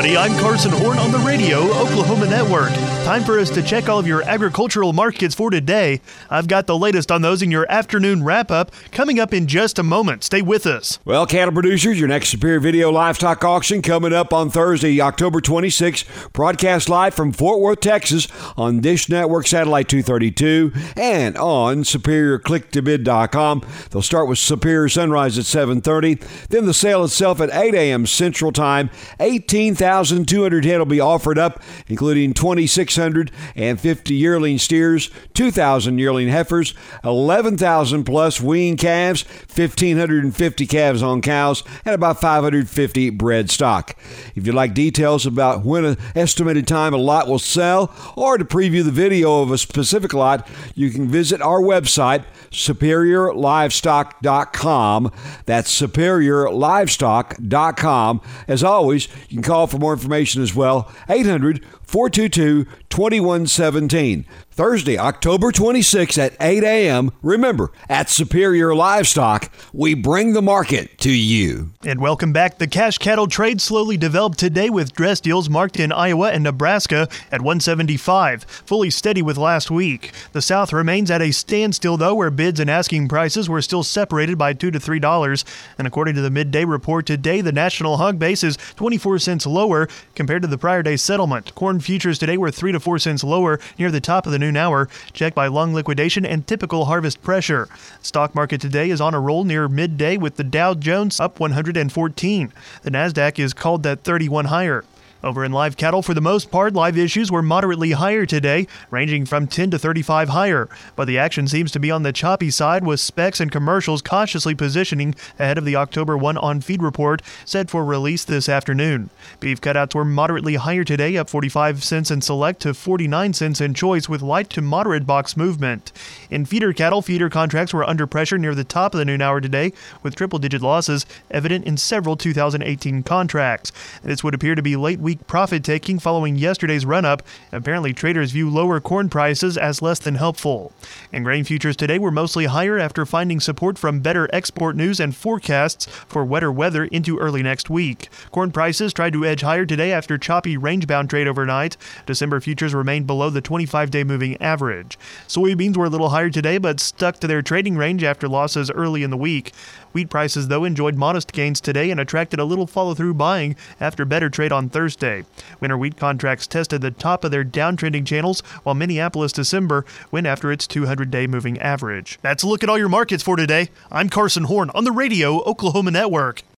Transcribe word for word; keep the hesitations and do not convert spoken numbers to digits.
Howdy, I'm Carson Horn on the Radio Oklahoma Network. Time for us to check all of your agricultural markets for today. I've got the latest on those in your afternoon wrap-up coming up in just a moment. Stay with us. Well, cattle producers, your next Superior Video Livestock Auction coming up on Thursday, October twenty-sixth. Broadcast live from Fort Worth, Texas on Dish Network Satellite two thirty-two and on Superior Click To Bid dot com. They'll start with Superior Sunrise at seven thirty. Then the sale itself at eight a.m. Central Time. eighteen thousand two hundred head will be offered up, including twenty-six hundred fifty yearling steers, two thousand yearling heifers, eleven thousand plus weaned calves, one thousand five hundred fifty calves on cows, and about five hundred fifty bred stock. If you'd like details about when an estimated time a lot will sell or to preview the video of a specific lot, you can visit our website, superior livestock dot com. That's superior livestock dot com. As always, you can call for more information as well, eight hundred, four two two, two one one seven. Thursday, October twenty-sixth at eight a.m. Remember, at Superior Livestock, we bring the market to you. And welcome back. The cash cattle trade slowly developed today with dress deals marked in Iowa and Nebraska at one seventy-five, fully steady with last week. The South remains at a standstill, though, where bids and asking prices were still separated by two to three dollars. And according to the midday report today, the national hog base is twenty-four cents lower compared to the prior day's settlement. Corn futures today were three to four cents lower near the top of the noon hour, checked by lung liquidation and typical harvest pressure. Stock market today is on a roll near midday with the Dow Jones up one hundred fourteen. The Nasdaq is called at thirty-one higher. Over in live cattle, for the most part, live issues were moderately higher today, ranging from ten to thirty-five higher. But the action seems to be on the choppy side, with specs and commercials cautiously positioning ahead of the October first on-feed report set for release this afternoon. Beef cutouts were moderately higher today, up forty-five cents in select to forty-nine cents in choice, with light to moderate box movement. In feeder cattle, feeder contracts were under pressure near the top of the noon hour today, with triple-digit losses evident in several two thousand eighteen contracts. This would appear to be late week profit-taking following yesterday's run-up. Apparently, traders view lower corn prices as less than helpful. And grain futures today were mostly higher after finding support from better export news and forecasts for wetter weather into early next week. Corn prices tried to edge higher today after choppy range-bound trade overnight. December futures remained below the twenty-five-day moving average. Soybeans were a little higher today, but stuck to their trading range after losses early in the week. Wheat prices, though, enjoyed modest gains today and attracted a little follow-through buying after better trade on Thursday. Winter wheat contracts tested the top of their downtrending channels, while Minneapolis December went after its two hundred-day moving average. That's a look at all your markets for today. I'm Carson Horn on the Radio Oklahoma Network.